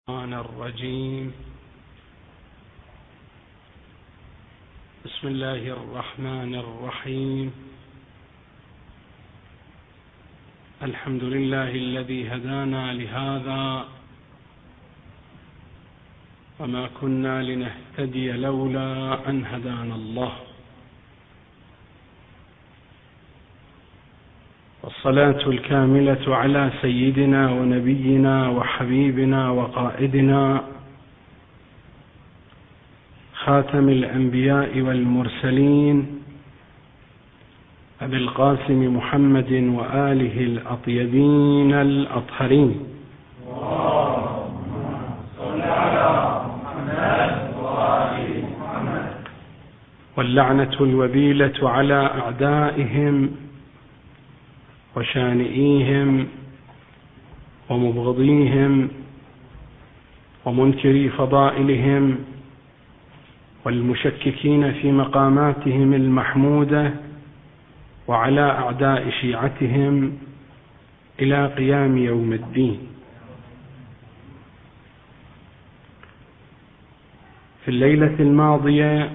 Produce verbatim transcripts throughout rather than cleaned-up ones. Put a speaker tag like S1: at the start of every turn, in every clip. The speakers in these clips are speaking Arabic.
S1: الرحمن الرجيم. بسم الله الرحمن الرحيم. الحمد لله الذي هدانا لهذا وما كنا لنهتدي لولا أن هدانا الله، والصلاة الكاملة على سيدنا ونبينا وحبيبنا وقائدنا خاتم الأنبياء والمرسلين أبي القاسم محمد وآله الأطيبين الأطهرين، واللعنة الوبيلة على أعدائهم وشانئيهم ومبغضيهم ومنكري فضائلهم والمشككين في مقاماتهم المحمودة وعلى أعداء شيعتهم إلى قيام يوم الدين. في الليلة الماضية،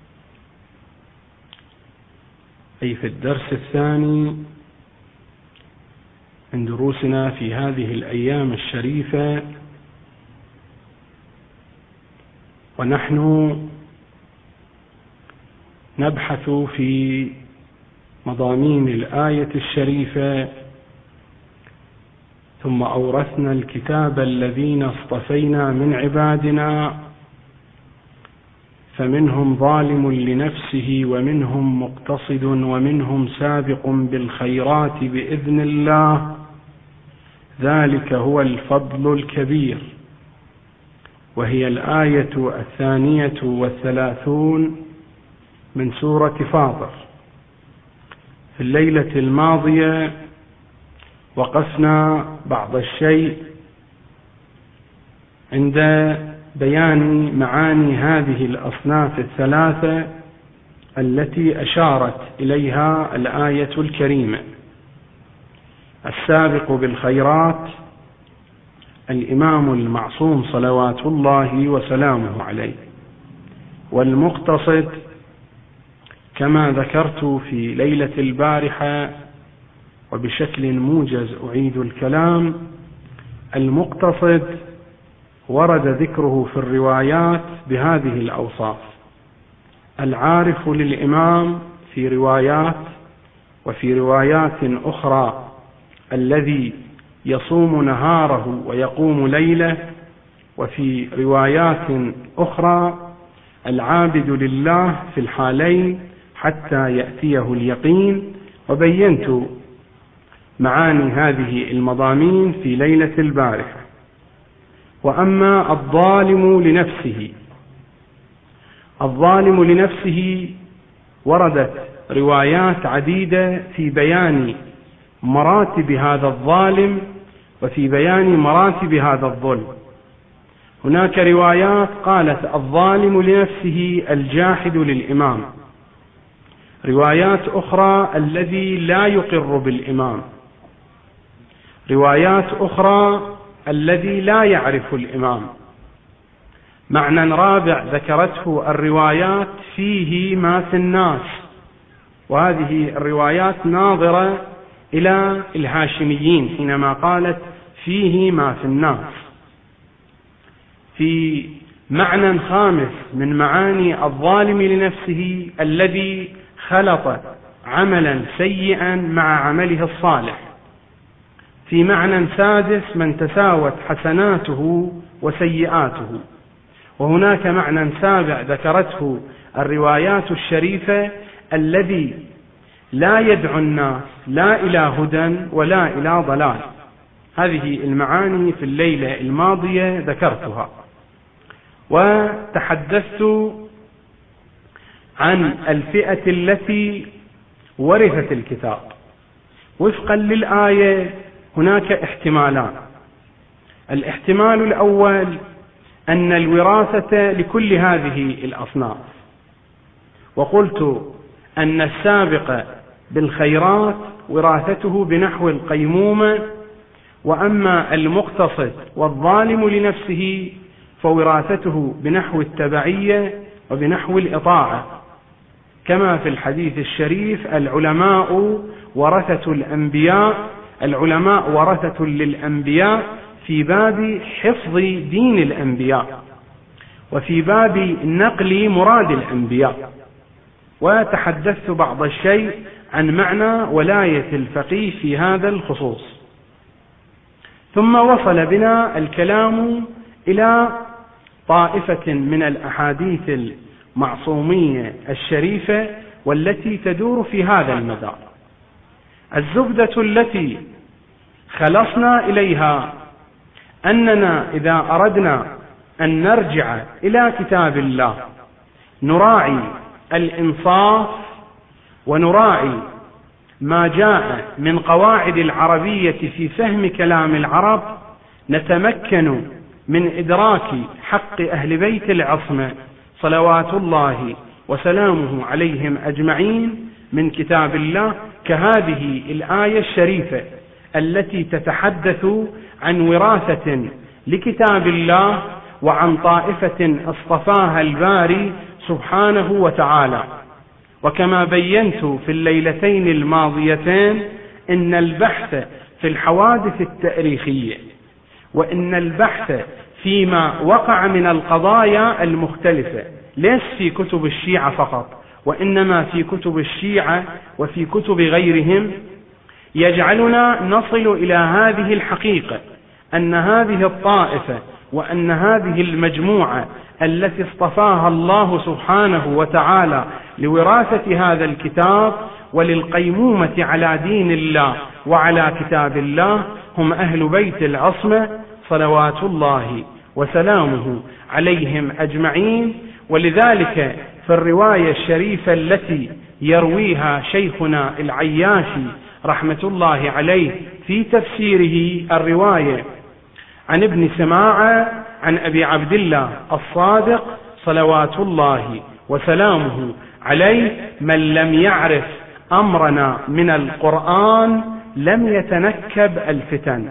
S1: أي في الدرس الثاني من دروسنا في هذه الأيام الشريفة، ونحن نبحث في مضامين الآية الشريفة، ثم أورثنا الكتاب الذين اصطفينا من عبادنا، فمنهم ظالم لنفسه ومنهم مقتصد ومنهم سابق بالخيرات بإذن الله، ذلك هو الفضل الكبير. وهي الآية الثانية والثلاثون من سورة فاطر. في الليلة الماضية وقفنا بعض الشيء عند بيان معاني هذه الأصناف الثلاثة التي أشارت إليها الآية الكريمة: السابق بالخيرات الإمام المعصوم صلوات الله وسلامه عليه، والمقتصد كما ذكرت في ليلة البارحة وبشكل موجز أعيد الكلام، المقتصد ورد ذكره في الروايات بهذه الأوصاف: العارف للإمام في روايات، وفي روايات أخرى الذي يصوم نهاره ويقوم ليله، وفي روايات أخرى العابد لله في الحالين حتى يأتيه اليقين. وبينت معاني هذه المضامين في ليلة البارحة. وأما الظالم لنفسه، الظالم لنفسه وردت روايات عديدة في بيان مراتب هذا الظالم وفي بيان مراتب هذا الظلم. هناك روايات قالت الظالم لنفسه الجاحد للإمام، روايات أخرى الذي لا يقر بالإمام، روايات أخرى الذي لا يعرف الإمام. معنى رابع ذكرته الروايات فيه ما في الناس، وهذه الروايات ناظرة إلى الهاشميين حينما قالت فيه ما في الناس. في معنى خامس من معاني الظالم لنفسه الذي خلط عملا سيئا مع عمله الصالح. في معنى سادس من تساوت حسناته وسيئاته. وهناك معنى سابع ذكرته الروايات الشريفة الذي لا يدعو الناس لا إلى هدى ولا إلى ضلال. هذه المعاني في الليلة الماضية ذكرتها، وتحدثت عن الفئة التي ورثت الكتاب. وفقا للآية هناك احتمالان. الاحتمال الأول أن الوراثة لكل هذه الأصناف، وقلت أن السابق بالخيرات وراثته بنحو القيمومة، وأما المقتصد والظالم لنفسه فوراثته بنحو التبعية وبنحو الإطاعة، كما في الحديث الشريف: العلماء ورثة الأنبياء، العلماء ورثة للأنبياء، في باب حفظ دين الأنبياء وفي باب نقل مراد الأنبياء. وتحدثت بعض الشيء عن معنى ولاية الفقيه في هذا الخصوص. ثم وصل بنا الكلام إلى طائفة من الأحاديث المعصومية الشريفة والتي تدور في هذا المدار. الزبدة التي خلصنا إليها أننا إذا أردنا أن نرجع إلى كتاب الله نراعي الإنصاف ونراعي ما جاء من قواعد العربية في فهم كلام العرب، نتمكن من إدراك حق أهل بيت العصمة صلوات الله وسلامه عليهم أجمعين من كتاب الله، كهذه الآية الشريفة التي تتحدث عن وراثة لكتاب الله وعن طائفة اصطفاها الباري سبحانه وتعالى. وكما بينت في الليلتين الماضيتين إن البحث في الحوادث التاريخية وإن البحث فيما وقع من القضايا المختلفة ليس في كتب الشيعة فقط، وإنما في كتب الشيعة وفي كتب غيرهم، يجعلنا نصل إلى هذه الحقيقة، أن هذه الطائفة وأن هذه المجموعة التي اصطفاها الله سبحانه وتعالى لوراثة هذا الكتاب وللقيمومة على دين الله وعلى كتاب الله هم أهل بيت العصمة صلوات الله وسلامه عليهم أجمعين. ولذلك في الرواية الشريفة التي يرويها شيخنا العياشي رحمة الله عليه في تفسيره، الرواية عن ابن سماعة عن أبي عبد الله الصادق صلوات الله وسلامه عليه: من لم يعرف أمرنا من القرآن لم يتنكب الفتن.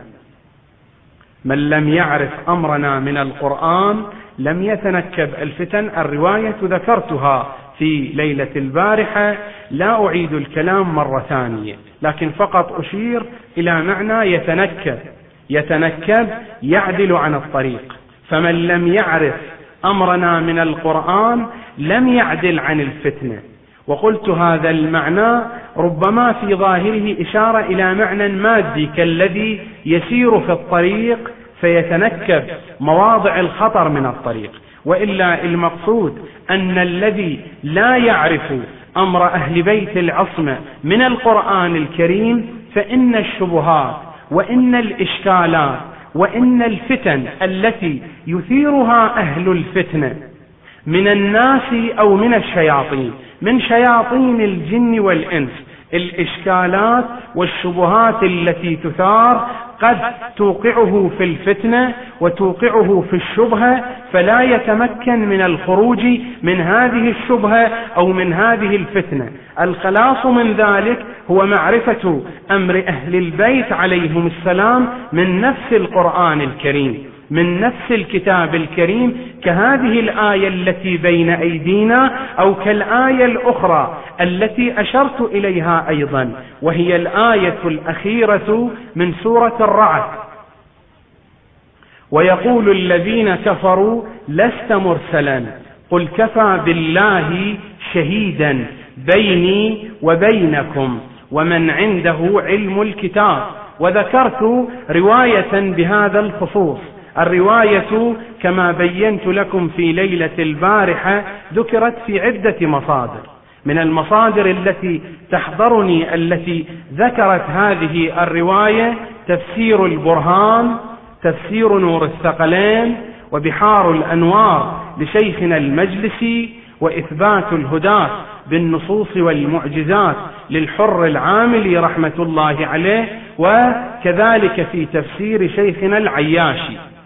S1: من لم يعرف أمرنا من القرآن لم يتنكب الفتن. الرواية ذكرتها في ليلة البارحة، لا أعيد الكلام مرة ثانية، لكن فقط أشير إلى معنى يتنكب. يتنكب يعدل عن الطريق، فمن لم يعرف أمرنا من القرآن لم يعدل عن الفتنة. وقلت هذا المعنى ربما في ظاهره إشارة إلى معنى مادي كالذي يسير في الطريق فيتنكب مواضع الخطر من الطريق، وإلا المقصود أن الذي لا يعرف أمر أهل بيت العصمة من القرآن الكريم فإن الشبهات وإن الإشكالات وإن الفتن التي يثيرها أهل الفتنة من الناس أو من الشياطين، من شياطين الجن والإنس، الإشكالات والشبهات التي تثار قد توقعه في الفتنة وتوقعه في الشبهة، فلا يتمكن من الخروج من هذه الشبهة أو من هذه الفتنة. الخلاص من ذلك هو معرفة أمر أهل البيت عليهم السلام من نفس القرآن الكريم، من نفس الكتاب الكريم، كهذه الآية التي بين أيدينا أو كالآية الأخرى التي أشرت إليها أيضا، وهي الآية الأخيرة من سورة الرعد: ويقول الذين كفروا لست مرسلا قل كفى بالله شهيدا بيني وبينكم ومن عنده علم الكتاب. وذكرت رواية بهذا الخصوص. الرواية كما بينت لكم في ليلة البارحة ذكرت في عدة مصادر. من المصادر التي تحضرني التي ذكرت هذه الرواية تفسير البرهان، تفسير نور الثقلين، وبحار الأنوار لشيخنا المجلسي، وإثبات الهداة بالنصوص والمعجزات للحر العاملي رحمة الله عليه، وكذلك في تفسير شيخنا العياشي.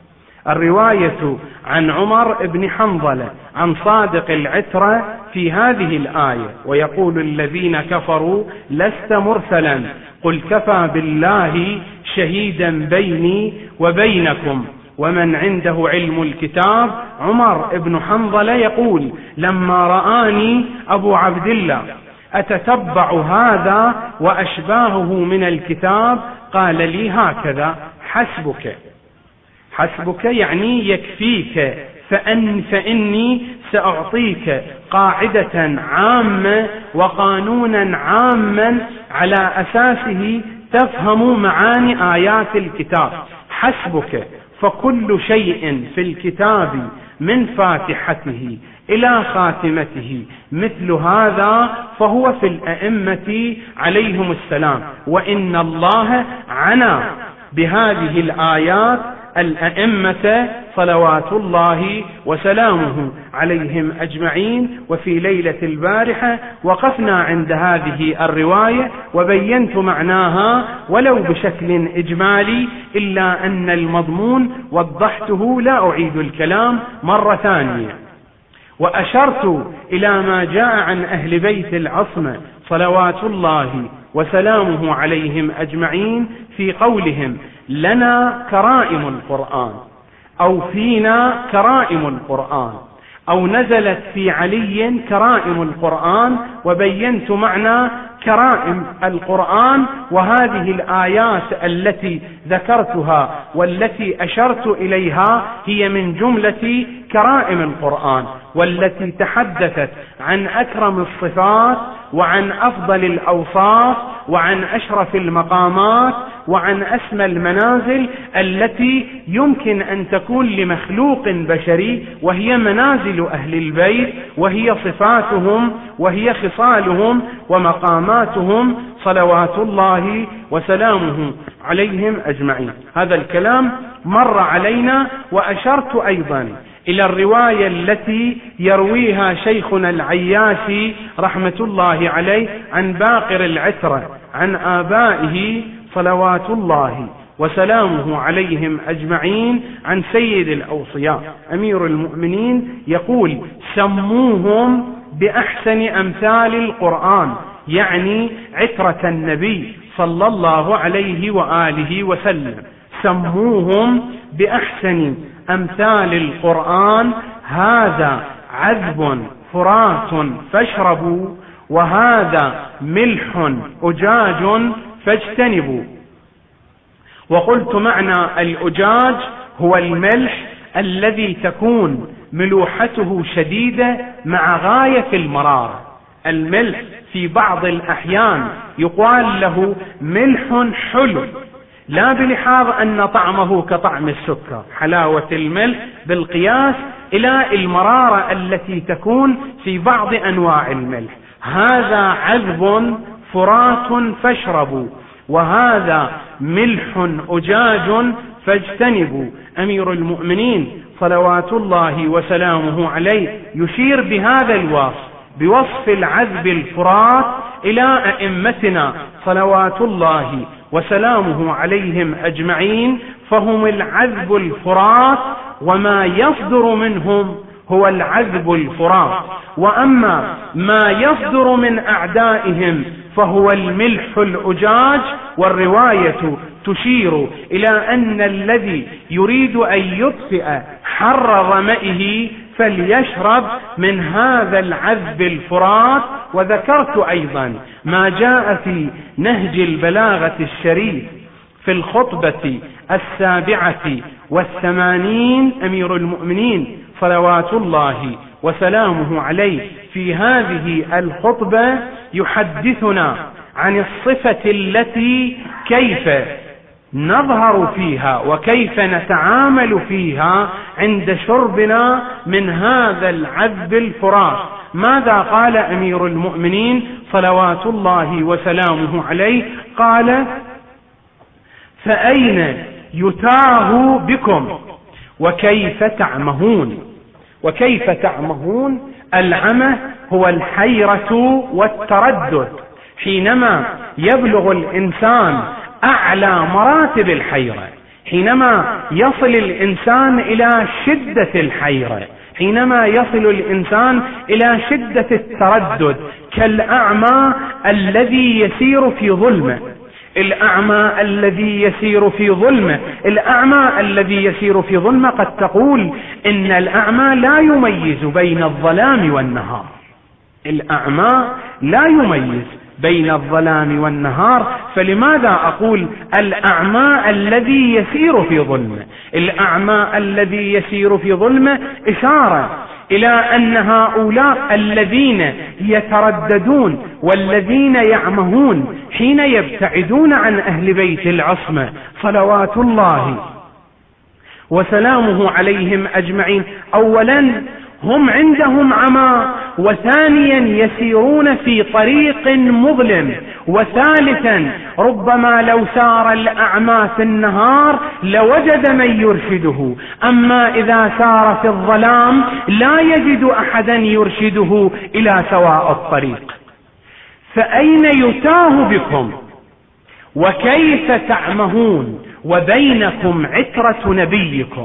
S1: الرواية عن عمر بن حنظلة عن صادق العترة في هذه الآية: ويقول الذين كفروا لست مرسلا قل كفى بالله شهيدا بيني وبينكم ومن عنده علم الكتاب. عمر بن حنظلة يقول: لما رآني أبو عبد الله أتتبع هذا وأشباهه من الكتاب قال لي هكذا: حسبك حسبك يعني يكفيك، فأن فإني سأعطيك قاعدة عامة وقانونا عاما على أساسه تفهم معاني آيات الكتاب. حسبك، فكل شيء في الكتاب من فاتحته إلى خاتمته مثل هذا فهو في الأئمة عليهم السلام، وإن الله عنى بهذه الآيات الأئمة صلوات الله وسلامه عليهم أجمعين. وفي ليلة البارحة وقفنا عند هذه الرواية وبينت معناها ولو بشكل إجمالي، إلا أن المضمون وضحته، لا أعيد الكلام مرة ثانية. وأشرت إلى ما جاء عن أهل بيت العصمة صلوات الله وسلامه عليهم أجمعين في قولهم: لنا كرائم القرآن، أو فينا كرائم القرآن، أو نزلت في علي كرائم القرآن. وبينت معنى كرائم القرآن، وهذه الآيات التي ذكرتها والتي أشرت إليها هي من جملة كرائم القرآن، والتي تحدثت عن أكرم الصفات وعن أفضل الأوصاف وعن أشرف المقامات وعن أسمى المنازل التي يمكن أن تكون لمخلوق بشري، وهي منازل أهل البيت، وهي صفاتهم وهي خصالهم ومقاماتهم صلوات الله وسلامه عليهم أجمعين. هذا الكلام مر علينا. وأشرت أيضا إلى الرواية التي يرويها شيخنا العياشي رحمة الله عليه عن باقر العترة عن آبائه صلوات الله وسلامه عليهم أجمعين عن سيد الأوصياء أمير المؤمنين يقول: سموهم بأحسن أمثال القرآن، يعني عترة النبي صلى الله عليه وآله وسلم. سموهم بأحسن أمثال القرآن، هذا عذب فرات فاشربوا، وهذا ملح أجاج فاجتنبوا. وقلت معنى الأجاج هو الملح الذي تكون ملوحته شديدة مع غاية المرارة. الملح في بعض الأحيان يقال له ملح حلو، لا بلحاظ أن طعمه كطعم السكر، حلاوة الملح بالقياس إلى المرارة التي تكون في بعض أنواع الملح. هذا عذب فرات فاشربوا، وهذا ملح أجاج فاجتنبوا. أمير المؤمنين صلوات الله وسلامه عليه يشير بهذا الوصف، بوصف العذب الفرات، إلى أئمتنا صلوات الله وسلامه عليهم أجمعين، فهم العذب الفرات، وما يصدر منهم هو العذب الفرات. وأما ما يصدر من أعدائهم فهو الملح الأجاج. والرواية تشير إلى أن الذي يريد أن يطفئ حر ظمئه فليشرب من هذا العذب الفرات. وذكرت أيضا ما جاء في نهج البلاغة الشريف في الخطبة السابعة والثمانين أمير المؤمنين صلوات الله وسلامه عليه في هذه الخطبة يحدثنا عن الصفة التي كيف نظهر فيها وكيف نتعامل فيها عند شربنا من هذا العذب الفرات. ماذا قال أمير المؤمنين صلوات الله وسلامه عليه؟ قال: فأين يتاه بكم وكيف تعمهون. وكيف تعمهون؟ العمى هو الحيرة والتردد، حينما يبلغ الإنسان أعلى مراتب الحيرة، حينما يصل الإنسان إلى شدة الحيرة، حينما يصل الإنسان إلى شدة التردد، كالأعمى الذي يسير في ظلمه، الأعمى الذي يسير في ظلمه الأعمى الذي يسير في ظلمه قد تقول إن الأعمى لا يميز بين الظلام والنهار، الأعمى لا يميز بين الظلام والنهار. فلماذا أقول الأعمى الذي يسير في ظلمه؟ الأعمى الذي يسير في ظلمه إشارة إلى أن هؤلاء الذين يترددون والذين يعمهون حين يبتعدون عن أهل بيت العصمة صلوات الله وسلامه عليهم أجمعين، أولا هم عندهم عمى، وثانيا يسيرون في طريق مظلم، وثالثا ربما لو سار الأعمى في النهار لوجد من يرشده، أما إذا سار في الظلام لا يجد أحدا يرشده إلى سواء الطريق. فأين يتاه بكم وكيف تعمهون وبينكم عترة نبيكم؟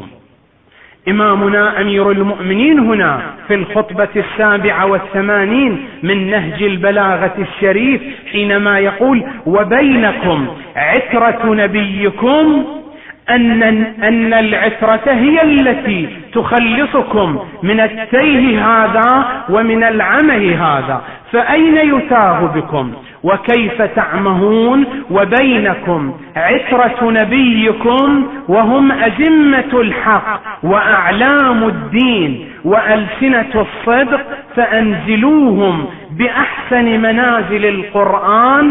S1: إمامنا أمير المؤمنين هنا في الخطبة السابعة والثمانين من نهج البلاغة الشريف حينما يقول وبينكم عترة نبيكم، أن, أن العترة هي التي تخلصكم من التيه هذا ومن العمه هذا. فأين يتاه بكم وكيف تعمهون وبينكم عترة نبيكم وهم أزمة الحق وأعلام الدين وألسنة الصدق، فأنزلوهم بأحسن منازل القرآن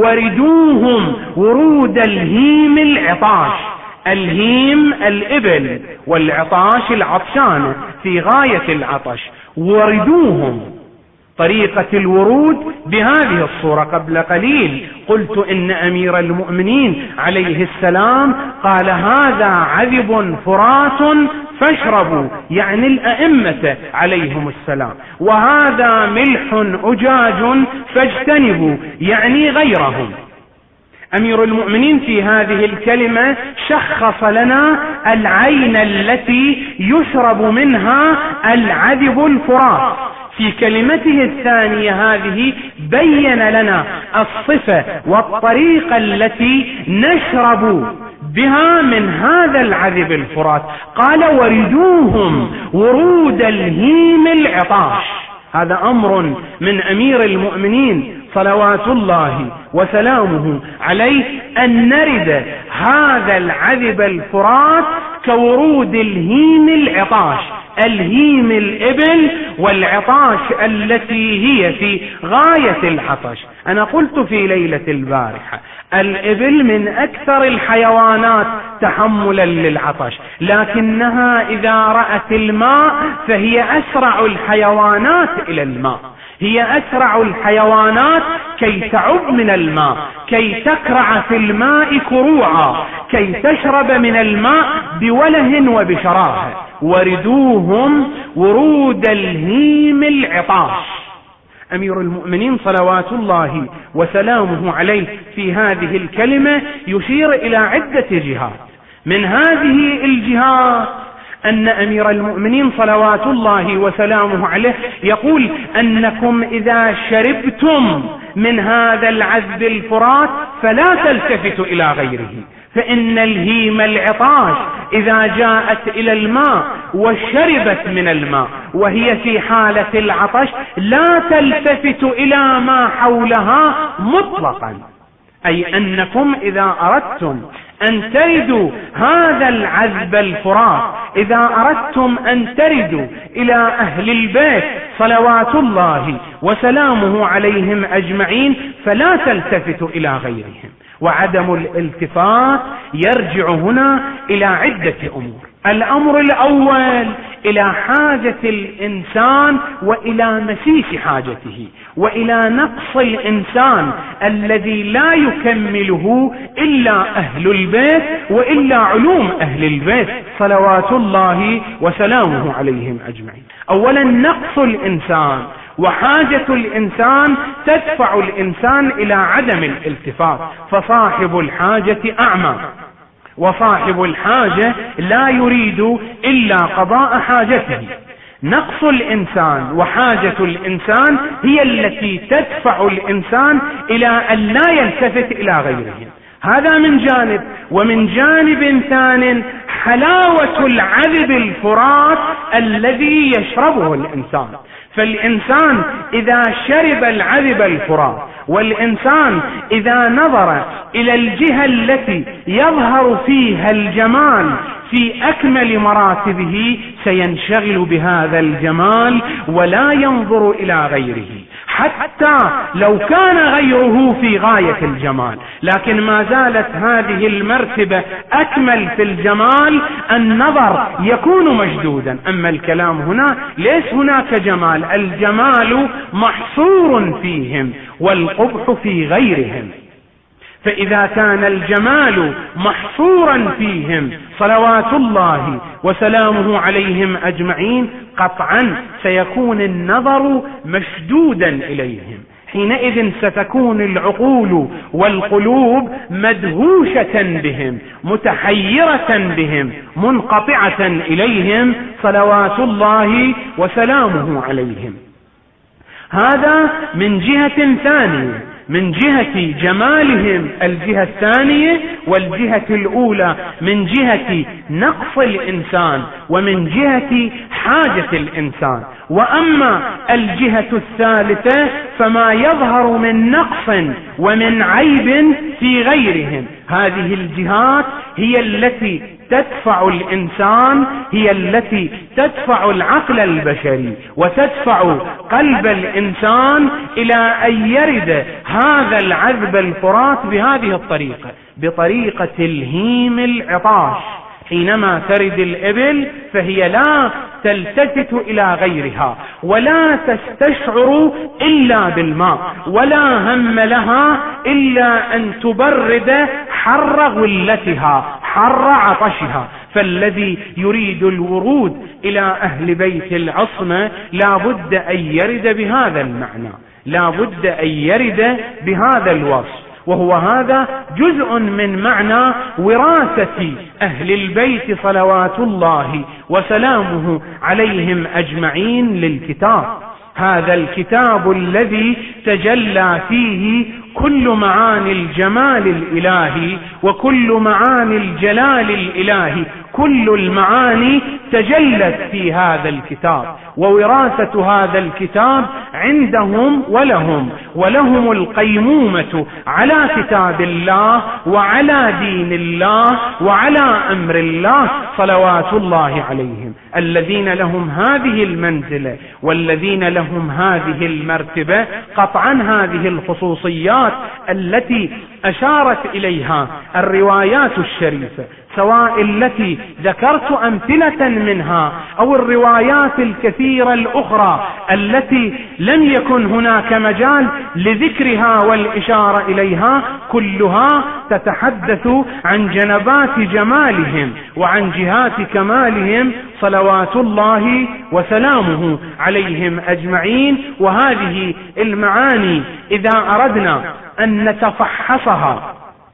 S1: وردوهم ورود الهيم العطاش. الهيم الإبل والعطاش العطشان في غاية العطش، وردوهم طريقة الورود بهذه الصورة. قبل قليل قلت إن أمير المؤمنين عليه السلام قال هذا عذب فرات فاشربوا، يعني الأئمة عليهم السلام، وهذا ملح أجاج فاجتنبوا، يعني غيرهم. أمير المؤمنين في هذه الكلمة شخص لنا العين التي يشرب منها العذب الفرات. في كلمته الثانية هذه بين لنا الصفة والطريقة التي نشرب بها من هذا العذب الفرات. قال وردوهم ورود الهيم العطاش. هذا أمر من أمير المؤمنين صلوات الله وسلامه عليه أن نرد هذا العذب الفرات كورود الهيم العطاش، الهيم الإبل والعطاش التي هي في غاية العطش. أنا قلت في ليلة البارحة الإبل من أكثر الحيوانات تحملا للعطش، لكنها إذا رأت الماء فهي أسرع الحيوانات إلى الماء، هي أسرع الحيوانات كي تعب من الماء، كي تكرع في الماء كروعا، كي تشرب من الماء بوله وبشراهة. وردوهم ورود الهيم العطاش. أمير المؤمنين صلوات الله وسلامه عليه في هذه الكلمة يشير إلى عدة جهات. من هذه الجهات أن أمير المؤمنين صلوات الله وسلامه عليه يقول أنكم إذا شربتم من هذا العذب الفرات فلا تلتفتوا إلى غيره، فإن الهيم العطاش إذا جاءت إلى الماء وشربت من الماء وهي في حالة العطش لا تلتفت إلى ما حولها مطلقا، أي أنكم إذا أردتم أن تردوا هذا العذب الفرات، إذا أردتم أن تردوا إلى أهل البيت صلوات الله وسلامه عليهم أجمعين فلا تلتفتوا إلى غيرهم. وعدم الالتفات يرجع هنا إلى عدة أمور. الأمر الأول إلى حاجة الإنسان وإلى مسيس حاجته وإلى نقص الإنسان الذي لا يكمله إلا أهل البيت وإلا علوم أهل البيت صلوات الله وسلامه عليهم أجمعين. أولا نقص الإنسان وحاجة الإنسان تدفع الإنسان إلى عدم الالتفات، فصاحب الحاجة أعمى وصاحب الحاجة لا يريد إلا قضاء حاجته. نقص الإنسان وحاجة الإنسان هي التي تدفع الإنسان إلى أن لا يلتفت إلى غيره. هذا من جانب. ومن جانب ثان حلاوة العذب الفرات الذي يشربه الإنسان. فالإنسان إذا شرب العذب الفرات، والإنسان إذا نظر إلى الجهة التي يظهر فيها الجمال في أكمل مراتبه سينشغل بهذا الجمال ولا ينظر إلى غيره، حتى لو كان غيره في غاية الجمال، لكن ما زالت هذه المرتبة أكمل في الجمال، النظر يكون مشدودا. أما الكلام هنا ليس هناك جمال، الجمال محصور فيهم والقبح في غيرهم. فإذا كان الجمال محصورا فيهم صلوات الله وسلامه عليهم أجمعين، قطعا سيكون النظر مشدودا إليهم. حينئذ ستكون العقول والقلوب مدهوشة بهم، متحيرة بهم، منقطعة إليهم صلوات الله وسلامه عليهم. هذا من جهة ثانية، من جهة جمالهم الجهة الثانية، والجهة الأولى من جهة نقص الإنسان ومن جهة حاجة الإنسان. وأما الجهة الثالثة فما يظهر من نقص ومن عيب في غيرهم، هذه الجهات هي التي تدفع الإنسان، هي التي تدفع العقل البشري وتدفع قلب الإنسان إلى أن يرد هذا العذب الفرات بهذه الطريقة، بطريقة الهيم العطاش. حينما ترد الإبل فهي لا تلتفت إلى غيرها ولا تستشعر إلا بالماء، ولا هم لها إلا أن تبرد حر غلتها، حر عطشها. فالذي يريد الورود إلى أهل بيت العصمة لا بد أن يرد بهذا المعنى، لا بد أن يرد بهذا الوصف، وهو هذا جزء من معنى وراثة أهل البيت صلوات الله وسلامه عليهم أجمعين للكتاب. هذا الكتاب الذي تجلى فيه كل معاني الجمال الإلهي وكل معاني الجلال الإلهي، كل المعاني تجلت في هذا الكتاب. ووراثة هذا الكتاب عندهم ولهم، ولهم القيمومة على كتاب الله وعلى دين الله وعلى أمر الله صلوات الله عليهم. الذين لهم هذه المنزلة والذين لهم هذه المرتبة، قطعا هذه الخصوصيات التي أشارت إليها الروايات الشريفة، سواء التي ذكرت أمثلة منها أو الروايات الكثيرة الأخرى التي لم يكن هناك مجال لذكرها والإشارة إليها، كلها تتحدث عن جنبات جمالهم وعن جهات كمالهم صلوات الله وسلامه عليهم أجمعين. وهذه المعاني إذا أردنا أن نتفحصها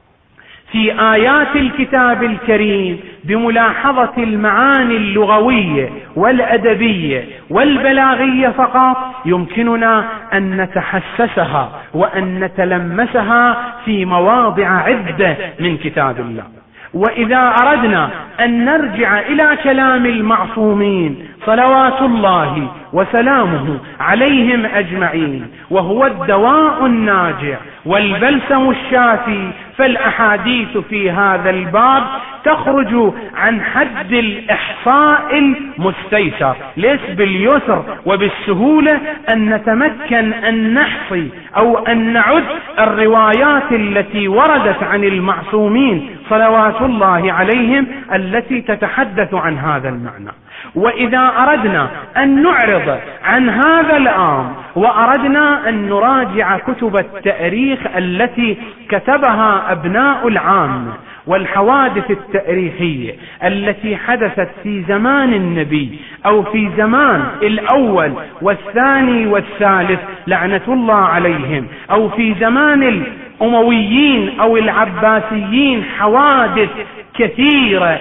S1: في آيات الكتاب الكريم بملاحظة المعاني اللغوية والأدبية والبلاغية فقط، يمكننا أن نتحسسها وأن نتلمسها في مواضع عدة من كتاب الله. وإذا أردنا أن نرجع إلى كلام المعصومين صلوات الله وسلامه عليهم أجمعين، وهو الدواء الناجع والبلسم الشافي، فالأحاديث في هذا الباب تخرج عن حد الإحصاء المستيسر، ليس باليسر وبالسهولة أن نتمكن أن نحصي أو أن نعد الروايات التي وردت عن المعصومين صلوات الله عليهم التي تتحدث عن هذا المعنى. وإذا أردنا أن نعرض عن هذا الأمر وأردنا أن نراجع كتب التاريخ التي كتبها أبناء العام والحوادث التاريخية التي حدثت في زمان النبي أو في زمان الأول والثاني والثالث لعنة الله عليهم، أو في زمان الأمويين أو العباسيين، حوادث كثيرة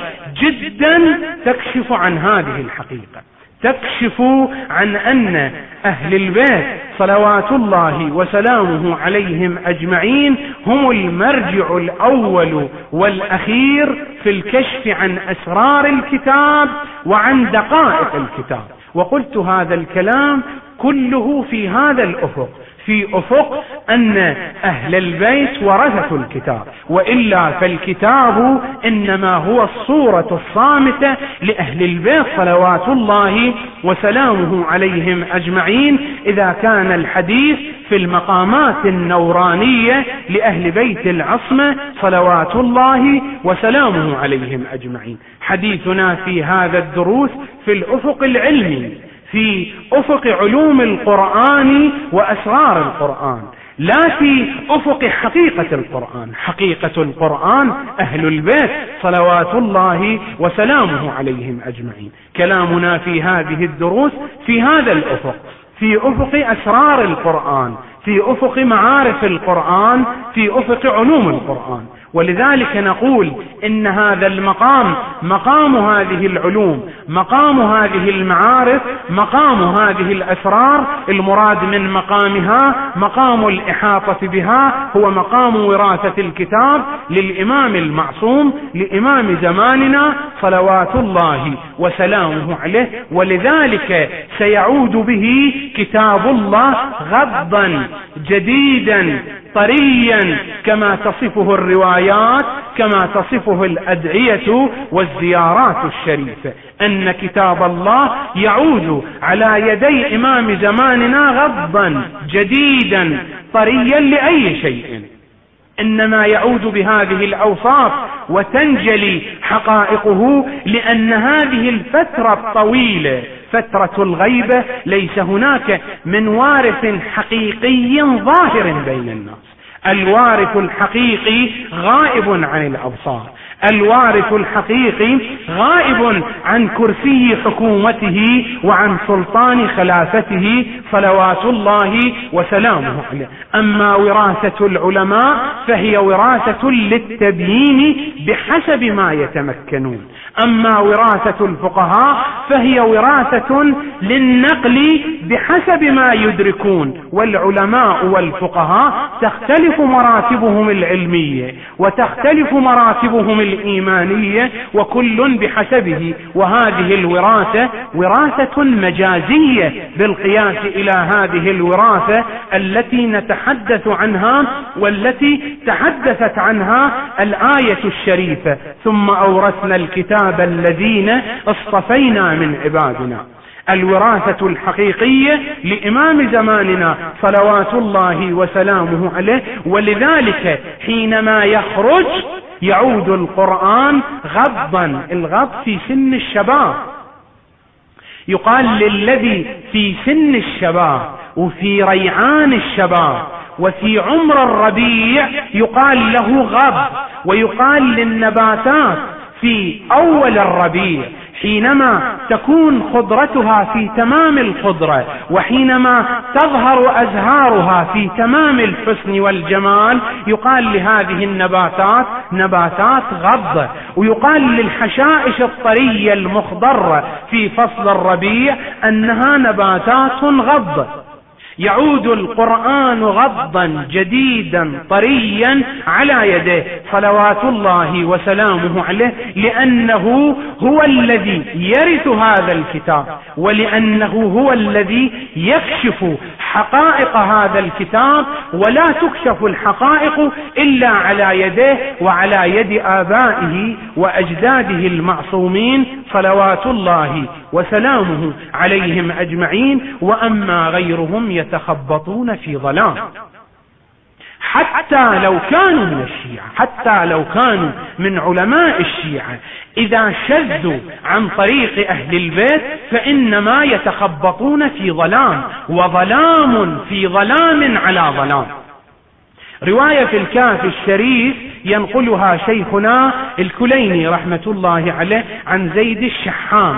S1: جدا تكشف عن هذه الحقيقة، تكشف عن أن أهل البيت صلوات الله وسلامه عليهم أجمعين هم المرجع الأول والأخير في الكشف عن أسرار الكتاب وعن دقائق الكتاب. وقلت هذا الكلام كله في هذا الأفق، في أفق أن أهل البيت ورثة الكتاب، وإلا فالكتاب إنما هو الصورة الصامتة لأهل البيت صلوات الله وسلامه عليهم أجمعين، إذا كان الحديث في المقامات النورانية لأهل بيت العصمة صلوات الله وسلامه عليهم أجمعين. حديثنا في هذا الدروس في الأفق العلمي، في أفق علوم القرآن وأسرار القرآن، لا في أفق حقيقة القرآن. حقيقة القرآن أهل البيت صلوات الله وسلامه عليهم أجمعين. كلامنا في هذه الدروس في هذا الأفق، في أفق أسرار القرآن، في أفق معارف القرآن، في أفق علوم القرآن. ولذلك نقول إن هذا المقام مقام هذه العلوم، مقام هذه المعارف، مقام هذه الأسرار. المراد من مقامها مقام الإحاطة بها، هو مقام وراثة الكتاب للإمام المعصوم، لإمام زماننا صلوات الله وسلامه عليه. ولذلك سيعود به كتاب الله غضا جديدا طريا كما تصفه الروايات، كما تصفه الأدعية والزيارات الشريفة، أن كتاب الله يعود على يدي إمام زماننا غضا جديدا طريا لأي شيء، إنما يعود بهذه الأوصاف وتنجلي حقائقه، لأن هذه الفترة الطويلة فترة الغيبة ليس هناك من وارث حقيقي ظاهر بين الناس. الوارث الحقيقي غائب عن الأبصار، الوارث الحقيقي غائب عن كرسي حكومته وعن سلطان خلافته صلوات الله وسلامه عليه. أما وراثة العلماء فهي وراثة للتبيين بحسب ما يتمكنون، أما وراثة الفقهاء فهي وراثة للنقل بحسب ما يدركون. والعلماء والفقهاء تختلف مراتبهم العلمية وتختلف مراتبهم الإيمانية، وكل بحسبه. وهذه الوراثة وراثة مجازية بالقياس إلى هذه الوراثة التي نتحدث عنها والتي تحدثت عنها الآية الشريفة: ثم أورثنا الكتاب الذين اصطفينا من عبادنا. الوراثة الحقيقية لإمام زماننا صلوات الله وسلامه عليه. ولذلك حينما يخرج يعود القرآن غضا، الغض في سن الشباب. يقال للذي في سن الشباب وفي ريعان الشباب وفي عمر الربيع يقال له غض. ويقال للنباتات في أول الربيع حينما تكون خضرتها في تمام الخضرة وحينما تظهر أزهارها في تمام الحسن والجمال، يقال لهذه النباتات نباتات غض. ويقال للحشائش الطرية المخضرة في فصل الربيع أنها نباتات غض. يعود القرآن غضا جديدا طريا على يديه صلوات الله وسلامه عليه، لأنه هو الذي يرث هذا الكتاب، ولأنه هو الذي يكشف حقائق هذا الكتاب. ولا تكشف الحقائق إلا على يديه وعلى يد آبائه وأجداده المعصومين صلوات الله وسلامه عليهم أجمعين. وأما غيرهم يتخبطون في ظلام، حتى لو كانوا من الشيعة، حتى لو كانوا من علماء الشيعة، إذا شذوا عن طريق أهل البيت فإنما يتخبطون في ظلام، وظلام في ظلام على ظلام. رواية في الكافي الشريف ينقلها شيخنا الكليني رحمة الله عليه عن زيد الشحام.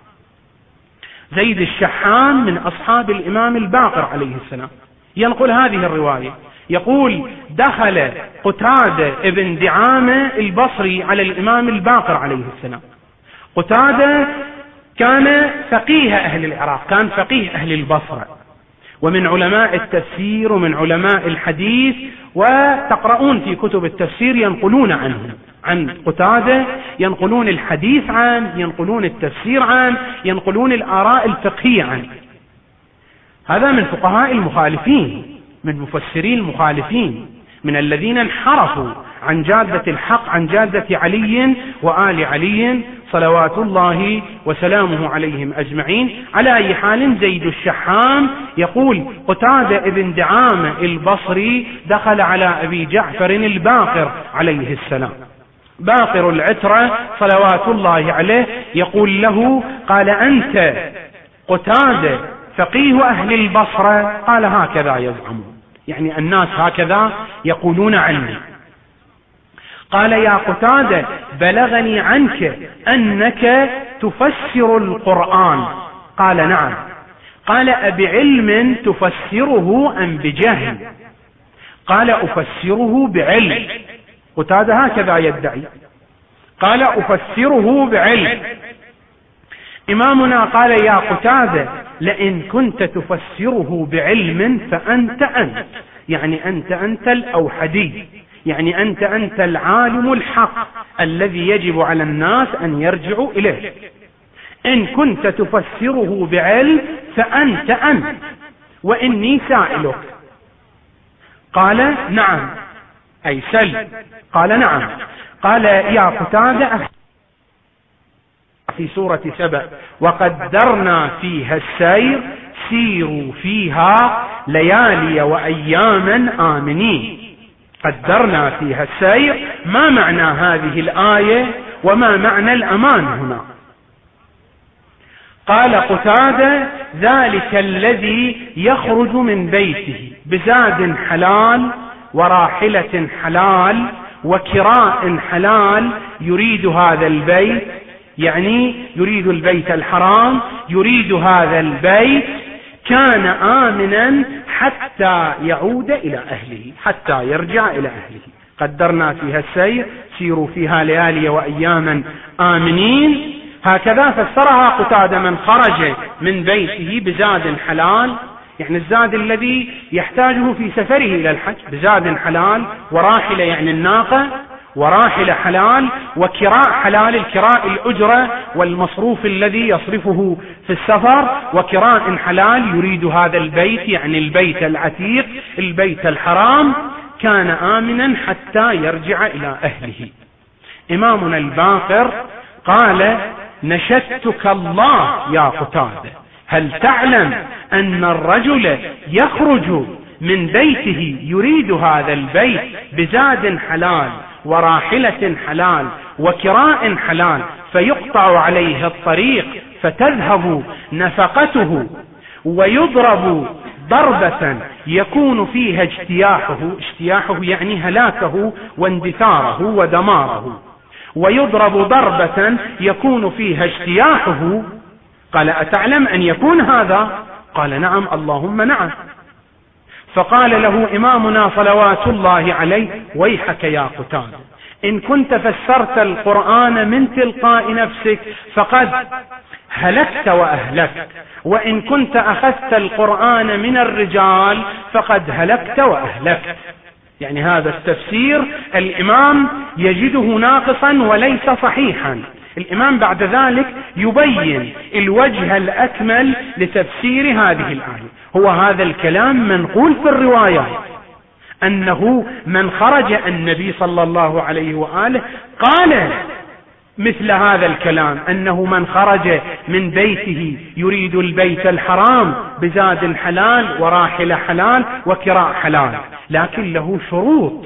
S1: زيد الشحام من أصحاب الإمام الباقر عليه السلام، ينقل هذه الرواية، يقول: دخل قتادة ابن دعامة البصري على الإمام الباقر عليه السلام. قتادة كان فقيه أهل العراق، كان فقيه أهل البصرة، ومن علماء التفسير ومن علماء الحديث، وتقرؤون في كتب التفسير ينقلون عنه، عن قتادة ينقلون الحديث عنه، ينقلون التفسير عنه، ينقلون الآراء الفقهية عنه. هذا من فقهاء المخالفين، من مفسري المخالفين، من الذين انحرفوا عن جادة الحق، عن جادة علي وآل علي صلوات الله وسلامه عليهم أجمعين. على أي حال، زيد الشحام يقول قتادة ابن دعامة البصري دخل على أبي جعفر الباقر عليه السلام، باقر العترة صلوات الله عليه، يقول له: قال أنت قتادة فقيه أهل البصرة؟ قال: هكذا يزعمون، يعني الناس هكذا يقولون عني. قال: يا قتادة بلغني عنك أنك تفسر القرآن. قال: نعم. قال: أبعلم تفسره أم بجهل؟ قال: أفسره بعلم. قتادة هكذا يدعي، قال: أفسره بعلم. إمامنا قال: يا قتادة لئن كنت تفسره بعلم فأنت أنت، يعني أنت أنت الأوحدي، يعني أنت أنت العالم الحق الذي يجب على الناس أن يرجعوا إليه. إن كنت تفسره بعلم فأنت أنت، وإني سائلك. قال: نعم، أي سل. قال: نعم. قال: يا قتادة في سورة سبأ: وقدرنا فيها السير سيروا فيها ليالي وأياما آمنين. قدرنا فيها السير، ما معنى هذه الآية وما معنى الأمان هنا؟ قال قتادة: ذلك الذي يخرج من بيته بزاد حلال وراحلة حلال وكراء حلال يريد هذا البيت، يعني يريد البيت الحرام، يريد هذا البيت، كان آمنا حتى يعود إلى أهله، حتى يرجع إلى أهله. قدرنا فيها السير سيروا فيها ليالي وأياما آمنين. هكذا فسرها قتادة: من خرج من بيته بزاد حلال، يعني الزاد الذي يحتاجه في سفره إلى الحج، بزاد حلال، وراحلة يعني الناقة، وراحلة حلال، وكراء حلال، الكراء الأجرة والمصروف الذي يصرفه في السفر، وكراء حلال يريد هذا البيت، يعني البيت العتيق، البيت الحرام، كان آمنا حتى يرجع إلى أهله. إمامنا الباقر قال: نشدتك الله يا قتادة، هل تعلم أن الرجل يخرج من بيته يريد هذا البيت بزاد حلال وراحلة حلال وكراء حلال، فيقطع عليه الطريق فتذهب نفقته، ويضرب ضربة يكون فيها اجتياحه، اجتياحه يعني هلاكه واندثاره ودماره، ويضرب ضربة يكون فيها اجتياحه. قال: أتعلم أن يكون هذا؟ قال: نعم، اللهم نعم. فقال له إمامنا صلوات الله عليه: ويحك يا قتادة، إن كنت فسرت القرآن من تلقاء نفسك فقد هلكت وأهلكت، وإن كنت أخذت القرآن من الرجال فقد هلكت وأهلكت. يعني هذا التفسير الإمام يجده ناقصا وليس صحيحا. الإمام بعد ذلك يبين الوجه الأكمل لتفسير هذه الآية. هو هذا الكلام منقول في الروايات، أنه من خرج النبي صلى الله عليه وآله قال مثل هذا الكلام، أنه من خرج من بيته يريد البيت الحرام بزاد حلال وراحلة حلال وكراء حلال، لكن له شروط.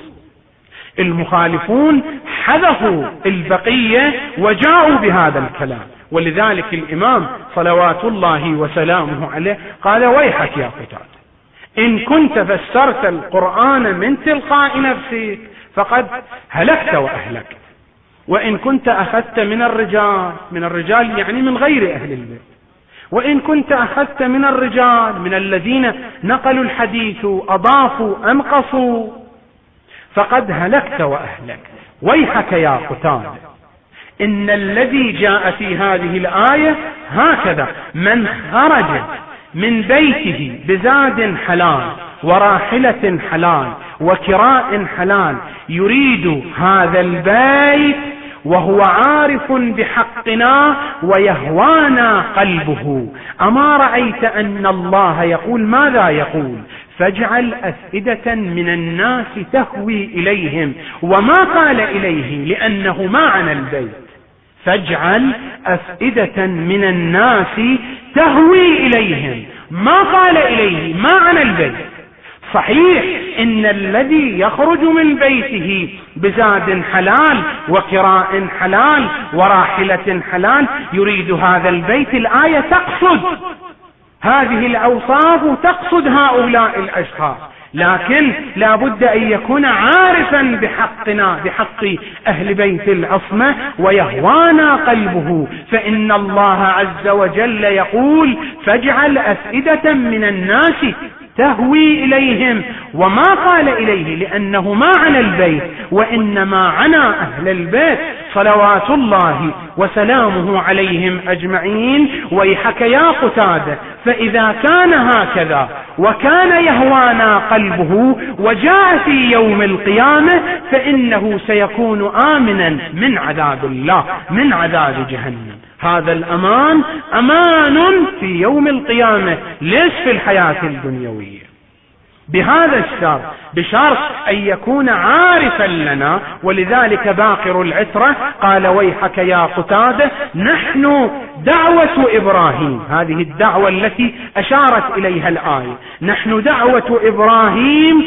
S1: المخالفون حذفوا البقية وجاءوا بهذا الكلام، ولذلك الإمام صلوات الله وسلامه عليه قال: ويحك يا قتادة، إن كنت فسرت القرآن من تلقاء نفسك فقد هلكت وأهلكت، وإن كنت أخذت من الرجال، من الرجال يعني من غير أهل البيت، وإن كنت أخذت من الرجال من الذين نقلوا الحديث أضافوا أنقصوا، فقد هلكت وأهلكت. ويحك يا قتادة، إن الذي جاء في هذه الآية هكذا: من خرج من بيته بزاد حلال وراحلة حلال وكراء حلال يريد هذا البيت وهو عارف بحقنا ويهوانا قلبه. أما رأيت أن الله يقول ماذا يقول؟ فاجعل أفئدة من الناس تهوي إليهم، وما قال إليه لأنه معنى البيت. فاجعل أفئدة من الناس تهوي إليهم، ما قال إليه معنى البيت. صحيح إن الذي يخرج من بيته بزاد حلال وكراء حلال وراحلة حلال يريد هذا البيت، الآية تقصد هذه الأوصاف، تقصد هؤلاء الأشخاص، لكن لا بد أن يكون عارفا بحقنا، بحق أهل بيت العصمة، ويهوانا قلبه. فإن الله عز وجل يقول: فاجعل أفئدة من الناس تهوي إليهم، وما قال إليه لأنه ما عنا البيت، وإنما عنا أهل البيت صلوات الله وسلامه عليهم أجمعين. ويحك يا قتادة، فإذا كان هكذا وكان يهوانا قلبه وجاء في يوم القيامة فإنه سيكون آمنا من عذاب الله، من عذاب جهنم. هذا الأمان أمان في يوم القيامة، ليش في الحياة الدنيوية؟ بهذا الشرط، بشرط أن يكون عارفا لنا. ولذلك باقر العترة قال: ويحك يا قتادة، نحن دعوة إبراهيم، هذه الدعوة التي أشارت إليها الآية، نحن دعوة إبراهيم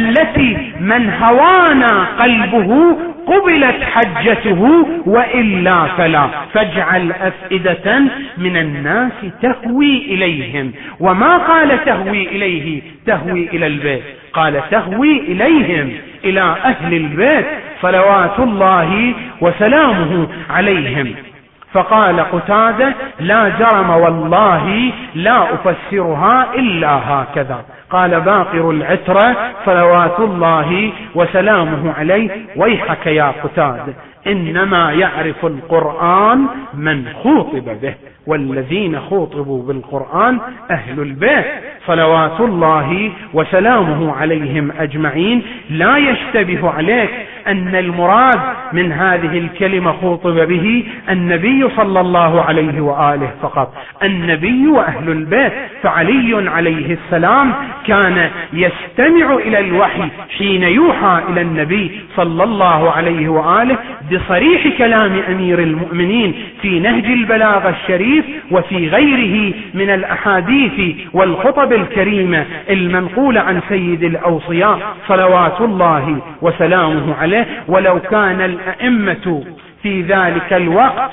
S1: التي من هوانا قلبه قبلت حجته وإلا فلا. فاجعل أفئدة من الناس تهوي إليهم، وما قال تهوي إليه تهوي إلى البيت، قال تهوي إليهم، إلى أهل البيت صلوات الله وسلامه عليهم. فقال قتادة: لا جرم والله لا أفسرها إلا هكذا. قال باقر العترة صلوات الله وسلامه عليه: ويحك يا قتادة، إنما يعرف القرآن من خوطب به، والذين خوطبوا بالقرآن أهل البيت صلوات الله وسلامه عليهم أجمعين. لا يشتبه عليك أن المراد من هذه الكلمة خوطب به النبي صلى الله عليه وآله فقط، النبي وأهل البيت. فعلي عليه السلام كان يستمع إلى الوحي حين يوحى إلى النبي صلى الله عليه وآله بصريح كلام أمير المؤمنين في نهج البلاغة الشريف وفي غيره من الأحاديث والخطب الكريمة المنقولة عن سيد الأوصياء صلوات الله وسلامه عليه. ولو كان الأئمة في ذلك الوقت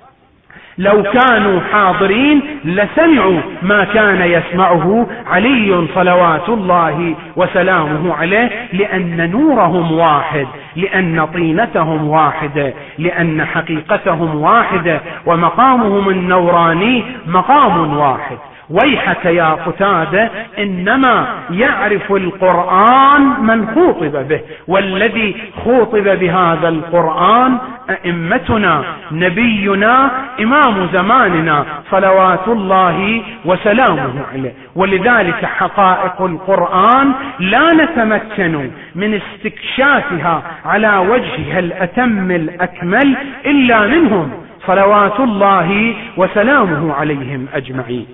S1: لو كانوا حاضرين لسمعوا ما كان يسمعه علي صلوات الله وسلامه عليه، لأن نورهم واحد، لأن طينتهم واحدة، لأن حقيقتهم واحدة، ومقامهم النوراني مقام واحد. ويحك يا قتادة، إنما يعرف القرآن من خوطب به، والذي خوطب بهذا القرآن أئمتنا، نبينا، إمام زماننا صلوات الله وسلامه عليه. ولذلك حقائق القرآن لا نتمكن من استكشافها على وجهها الأتم الأكمل إلا منهم صلوات الله وسلامه عليهم أجمعين.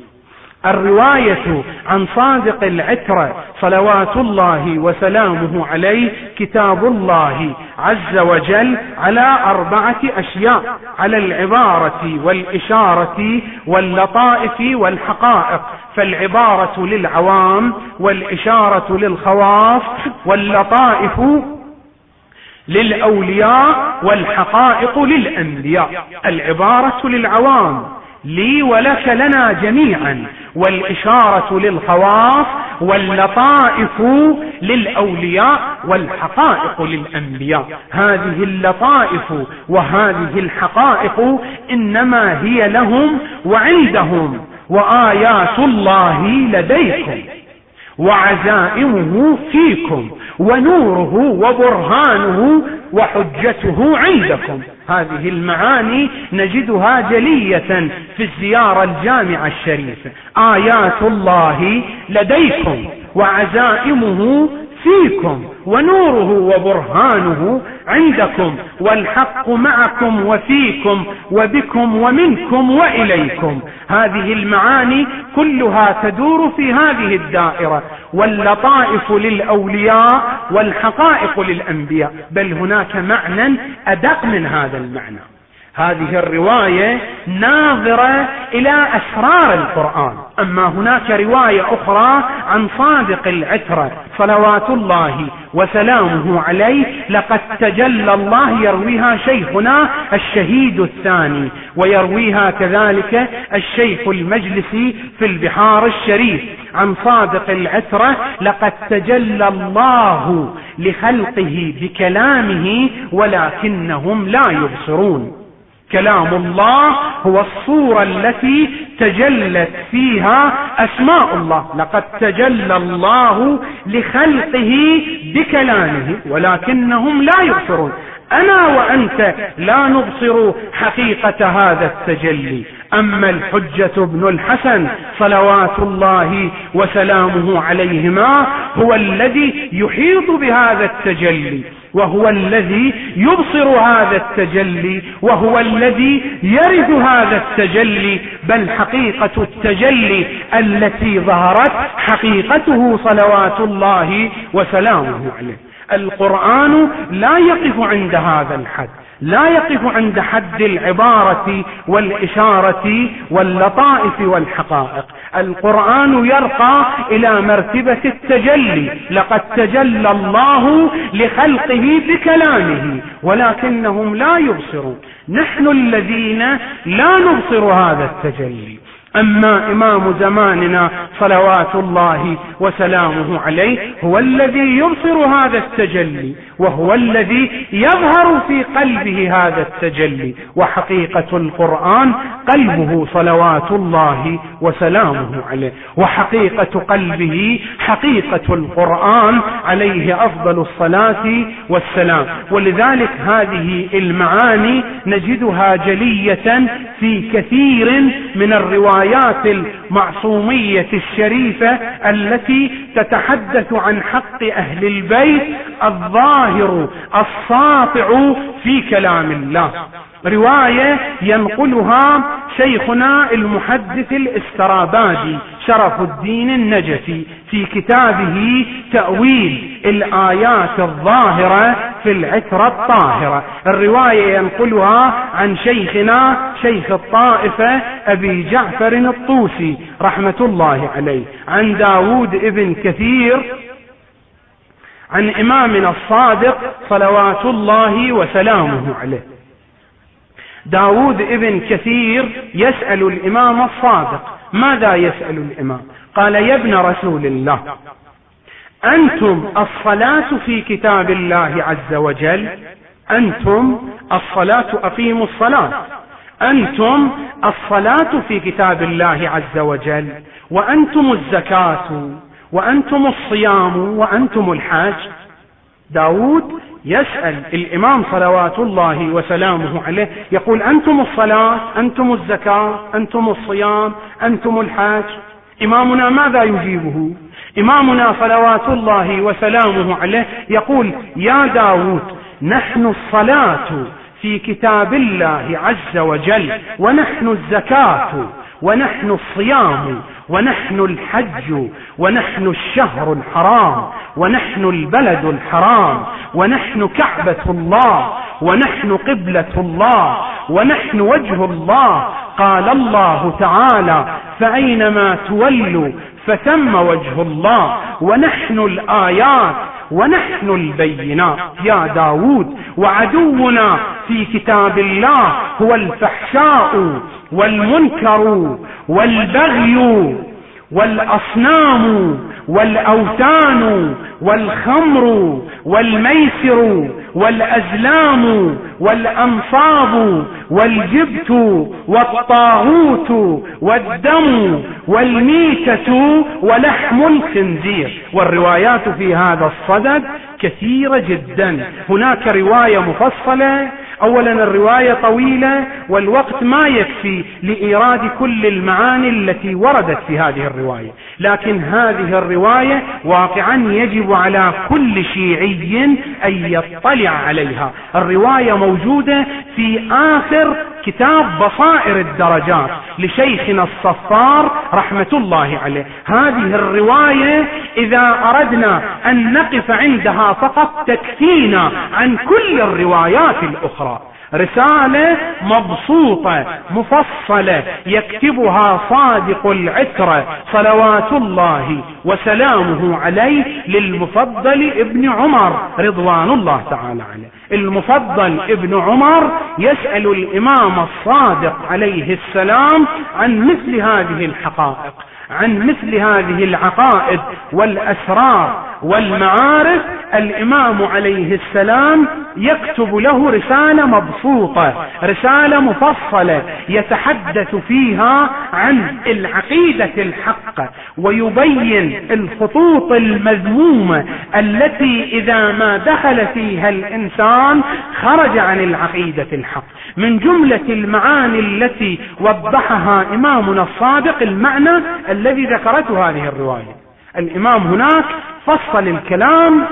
S1: الرواية عن صادق العترة صلوات الله وسلامه عليه كتاب الله عز وجل على أربعة أشياء: على العبارة والإشارة واللطائف والحقائق. فالعبارة للعوام، والإشارة للخواص، واللطائف للأولياء، والحقائق للأنبياء. العبارة للعوام لي ولك لنا جميعا، والإشارة للخواص، واللطائف للأولياء، والحقائق للأنبياء. هذه اللطائف وهذه الحقائق إنما هي لهم وعندهم، وآيات الله لديكم وعزائمه فيكم، ونوره وبرهانه وحجته عندكم. هذه المعاني نجدها جلية في الزيارة الجامعة الشريفة. آيات الله لديكم وعزائمه فيكم ونوره وبرهانه عندكم والحق معكم وفيكم وبكم ومنكم وإليكم. هذه المعاني كلها تدور في هذه الدائرة، واللطائف للأولياء والحقائق للأنبياء، بل هناك معنى أدق من هذا المعنى. هذه الرواية ناظرة إلى أسرار القرآن. أما هناك رواية أخرى عن صادق العترة صلوات الله وسلامه عليه، لقد تجلى الله، يرويها شيخنا الشهيد الثاني، ويرويها كذلك الشيخ المجلسي في البحار الشريف عن صادق العترة: لقد تجلى الله لخلقه بكلامه ولكنهم لا يبصرون. كلام الله هو الصورة التي تجلت فيها أسماء الله. لقد تجلى الله لخلقه بكلامه ولكنهم لا يبصرون. أنا وأنت لا نبصر حقيقة هذا التجلي. أما الحجة ابن الحسن صلوات الله وسلامه عليهما هو الذي يحيط بهذا التجلي، وهو الذي يبصر هذا التجلي، وهو الذي يرث هذا التجلي. بل حقيقة التجلي التي ظهرت حقيقته صلوات الله وسلامه عليه. القرآن لا يقف عند هذا الحد، لا يقف عند حد العبارة والإشارة واللطائف والحقائق. القرآن يرقى إلى مرتبة التجلي. لقد تجلى الله لخلقه بكلامه ولكنهم لا يبصرون. نحن الذين لا نبصر هذا التجلي. أما إمام زماننا صلوات الله وسلامه عليه هو الذي يبصر هذا التجلي، وهو الذي يظهر في قلبه هذا التجلي. وحقيقة القرآن قلبه صلوات الله وسلامه عليه، وحقيقة قلبه حقيقة القرآن عليه أفضل الصلاة والسلام. ولذلك هذه المعاني نجدها جلية في كثير من الروايات المعصومية الشريفة التي تتحدث عن حق أهل البيت الظاهر الساطع في كلام الله. رواية ينقلها شيخنا المحدث الاسترابادي شرف الدين النجفي في كتابه تأويل الآيات الظاهرة في العترة الطاهرة. الرواية ينقلها عن شيخنا شيخ الطائفة أبي جعفر الطوسي رحمة الله عليه، عن داود ابن كثير، عن إمامنا الصادق صلوات الله وسلامه عليه. داود ابن كثير يسأل الإمام الصادق. ماذا يسأل الإمام؟ قال: يا ابن رسول الله، أنتم الصلاة في كتاب الله عز وجل، أنتم الصلاة، أقيموا الصلاة، أنتم الصلاة في كتاب الله عز وجل، وأنتم الزكاة، وأنتم الصيام، وأنتم الحج. داود يسأل الإمام صلوات الله وسلامه عليه، يقول: أنتم الصلاة، أنتم الزكاة، أنتم الصيام، أنتم الحج. إمامنا ماذا يجيبه؟ إمامنا صلوات الله وسلامه عليه يقول: يا داود، نحن الصلاة في كتاب الله عز وجل، ونحن الزكاة، ونحن الصيام، ونحن الحج، ونحن الشهر الحرام، ونحن البلد الحرام، ونحن كعبة الله، ونحن قبلة الله، ونحن وجه الله. قال الله تعالى: فأينما تولوا فثم وجه الله. ونحن الآيات، ونحن البينات. يا داود، وعدونا في كتاب الله هو الفحشاء والمنكر والبغي والأصنام والأوثان والخمر والميسر والأزلام والأنصاب والجبت والطاغوت والدم والميتة ولحم الخنزير. والروايات في هذا الصدد كثيرة جدا. هناك رواية مفصلة، أولا الرواية طويلة والوقت ما يكفي لإيراد كل المعاني التي وردت في هذه الرواية، لكن هذه الرواية واقعا يجب على كل شيعي أن يطلع عليها. الرواية موجودة في آخر كتاب بصائر الدرجات لشيخنا الصفار رحمة الله عليه. هذه الرواية إذا أردنا أن نقف عندها فقط تكفينا عن كل الروايات الأخرى. رسالة مبسوطة مفصلة يكتبها صادق العترة صلوات الله وسلامه عليه للمفضل ابن عمر رضوان الله تعالى عليه. المفضل ابن عمر يسأل الإمام الصادق عليه السلام عن مثل هذه الحقائق، عن مثل هذه العقائد والأسرار والمعارف. الإمام عليه السلام يكتب له رسالة مبسوطة، رسالة مفصلة يتحدث فيها عن العقيدة الحق، ويبين الخطوط المذمومة التي إذا ما دخل فيها الإنسان خرج عن العقيدة الحق. من جملة المعاني التي وضحها إمامنا الصادق المعنى الذي ذكرته هذه الرواية. الإمام هناك فصل الكلام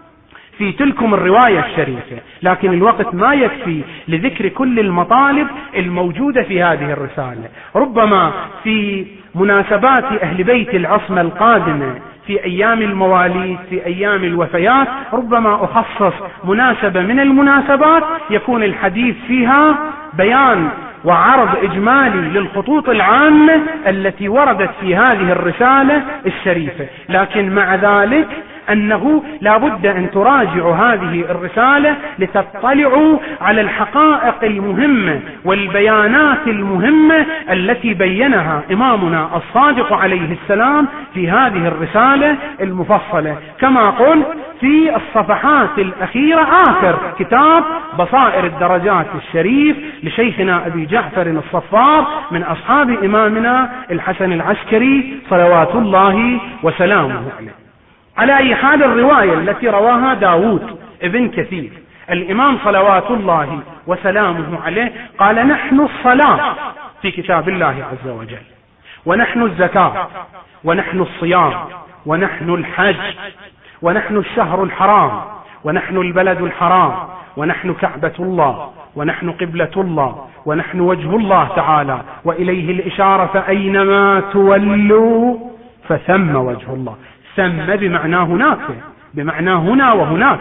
S1: في تلكم الرواية الشريفة، لكن الوقت ما يكفي لذكر كل المطالب الموجودة في هذه الرسالة. ربما في مناسبات أهل بيت العصمة القادمة، في أيام المواليد، في أيام الوفيات، ربما أخصص مناسبة من المناسبات يكون الحديث فيها بيان وعرض إجمالي للخطوط العامة التي وردت في هذه الرسالة الشريفة. لكن مع ذلك أنه لا بد أن تراجعوا هذه الرسالة لتطلعوا على الحقائق المهمة والبيانات المهمة التي بينها إمامنا الصادق عليه السلام في هذه الرسالة المفصلة، كما قلت في الصفحات الأخيرة آخر كتاب بصائر الدرجات الشريف لشيخنا أبي جعفر الصفار من أصحاب إمامنا الحسن العسكري صلوات الله وسلامه عليه. على أي حال الرواية التي رواها داود ابن كثير، الإمام صلوات الله وسلامه عليه قال: نحن الصلاة في كتاب الله عز وجل، ونحن الزكاة، ونحن الصيام، ونحن الحج، ونحن الشهر الحرام، ونحن البلد الحرام، ونحن كعبة الله، ونحن قبلة الله، ونحن وجه الله تعالى وإليه الإشارة، فأينما تولوا فثم وجه الله. ثم بمعنى هناك، بمعنى هنا وهناك.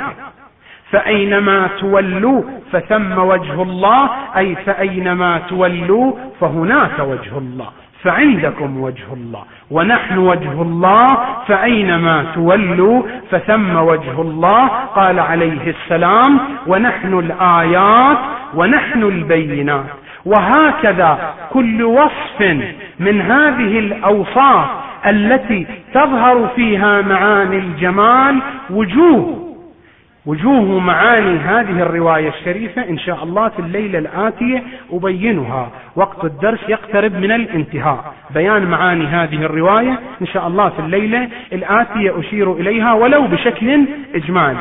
S1: فأينما تولوا فثم وجه الله، أي فأينما تولوا فهناك وجه الله، فعندكم وجه الله، ونحن وجه الله، فأينما تولوا فثم وجه الله. قال عليه السلام: ونحن الآيات ونحن البينات. وهكذا كل وصف من هذه الأوصاف التي تظهر فيها معاني الجمال وجوه وجوه معاني هذه الرواية الشريفة إن شاء الله في الليلة الآتية أبينها. وقت الدرس يقترب من الانتهاء، بيان معاني هذه الرواية إن شاء الله في الليلة الآتية أشير إليها ولو بشكل إجمالي.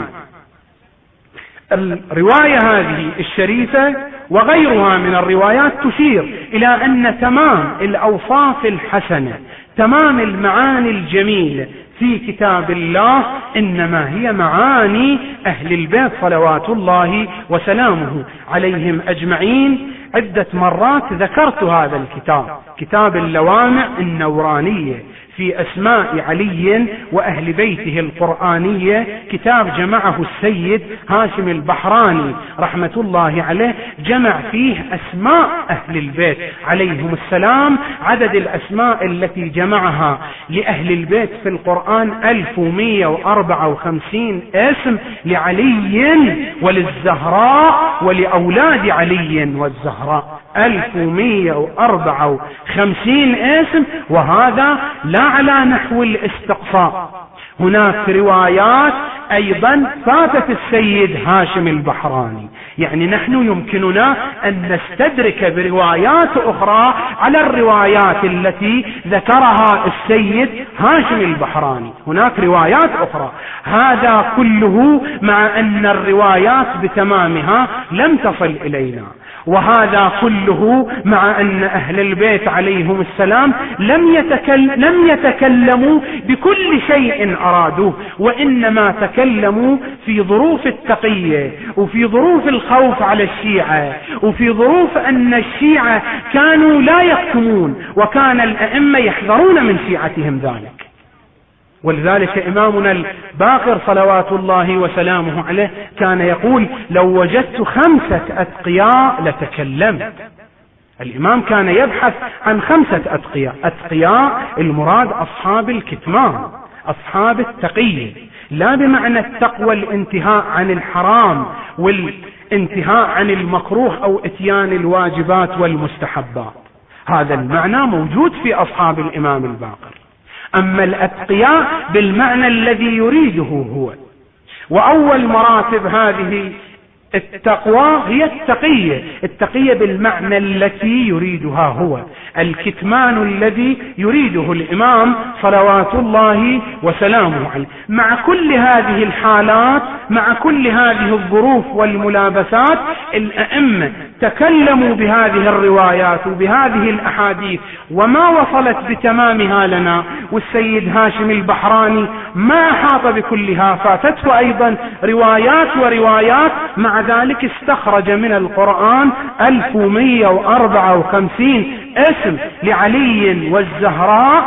S1: الرواية هذه الشريفة وغيرها من الروايات تشير إلى أن تمام الأوصاف الحسنة، تمام المعاني الجميلة في كتاب الله إنما هي معاني أهل البيت صلوات الله وسلامه عليهم أجمعين. عدة مرات ذكرت هذا الكتاب، كتاب اللوامع النورانية في أسماء علي وأهل بيته القرآنية، كتاب جمعه السيد هاشم البحراني رحمة الله عليه، جمع فيه أسماء أهل البيت عليهم السلام. عدد الأسماء التي جمعها لأهل البيت في القرآن ألف ومئة وأربعة وخمسين اسم لعلي وللزهراء ولأولاد علي والزهراء، ألف ومئة وأربعة وخمسين اسم، وهذا لا على نحو الاستقصاء. هناك روايات أيضا فاتت السيد هاشم البحراني، يعني نحن يمكننا أن نستدرك بروايات أخرى على الروايات التي ذكرها السيد هاشم البحراني. هناك روايات أخرى، هذا كله مع أن الروايات بتمامها لم تصل إلينا، وهذا كله مع أن أهل البيت عليهم السلام لم, يتكل لم يتكلموا بكل شيء أرادوه، وإنما تكلموا في ظروف التقية، وفي ظروف الخوف على الشيعة، وفي ظروف أن الشيعة كانوا لا يكتمون، وكان الأئمة يحذرون من شيعتهم ذلك. ولذلك إمامنا الباقر صلوات الله وسلامه عليه كان يقول: لو وجدت خمسة أتقياء لتكلمت. الإمام كان يبحث عن خمسة أتقياء. أتقياء المراد أصحاب الكتمان، أصحاب التقية، لا بمعنى التقوى الانتهاء عن الحرام والانتهاء عن المكروه أو إتيان الواجبات والمستحبات، هذا المعنى موجود في أصحاب الإمام الباقر. أما الأتقياء بالمعنى الذي يريده هو. وأول مراتب هذه التقوى هي التقية، التقية بالمعنى التي يريدها هو، الكتمان الذي يريده الإمام صلوات الله وسلامه عليه. مع كل هذه الحالات، مع كل هذه الظروف والملابسات، الأئمة تكلموا بهذه الروايات وبهذه الأحاديث وما وصلت بتمامها لنا، والسيد هاشم البحراني ما أحاط بكلها، فاتته أيضا روايات وروايات، مع ذلك استخرج من القرآن ألف ومئة وأربعة وخمسين اسم لعلي والزهراء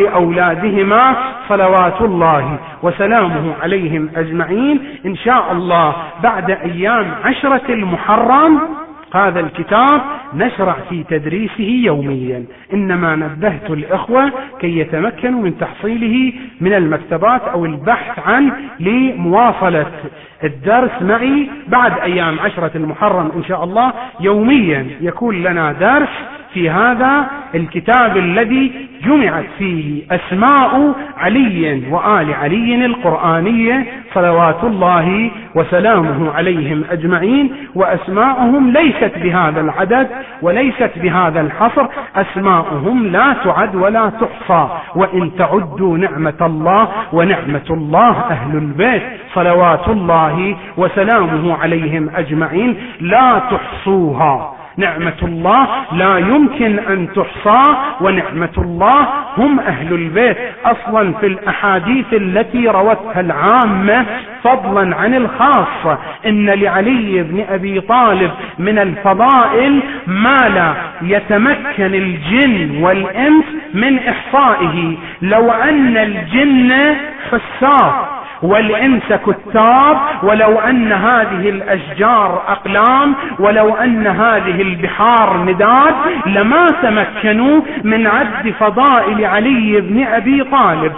S1: ولأولادهما صلوات الله وسلامه عليهم أجمعين. إن شاء الله بعد أيام عشرة المحرم هذا الكتاب نشرع في تدريسه يوميا، إنما نبهت الإخوة كي يتمكنوا من تحصيله من المكتبات أو البحث عنه لمواصلة الدرس معي بعد أيام عشرة المحرم إن شاء الله. يوميا يكون لنا درس في هذا الكتاب الذي جمعت فيه أسماء علي وآل علي القرآنية صلوات الله وسلامه عليهم أجمعين، وأسماءهم ليست بهذا العدد وليست بهذا الحصر، أسماءهم لا تعد ولا تحصى، وإن تعدوا نعمة الله ونعمة الله أهل البيت صلوات الله وسلامه عليهم أجمعين لا تحصوها. نعمة الله لا يمكن أن تحصى، ونعمة الله هم أهل البيت. أصلا في الأحاديث التي روتها العامة فضلا عن الخاصة إن لعلي بن أبي طالب من الفضائل ما لا يتمكن الجن والإنس من إحصائه. لو أن الجن حساب والإنس كتاب، ولو أن هذه الأشجار أقلام، ولو أن هذه البحار نداد، لما تمكنوا من عد فضائل علي بن أبي طالب،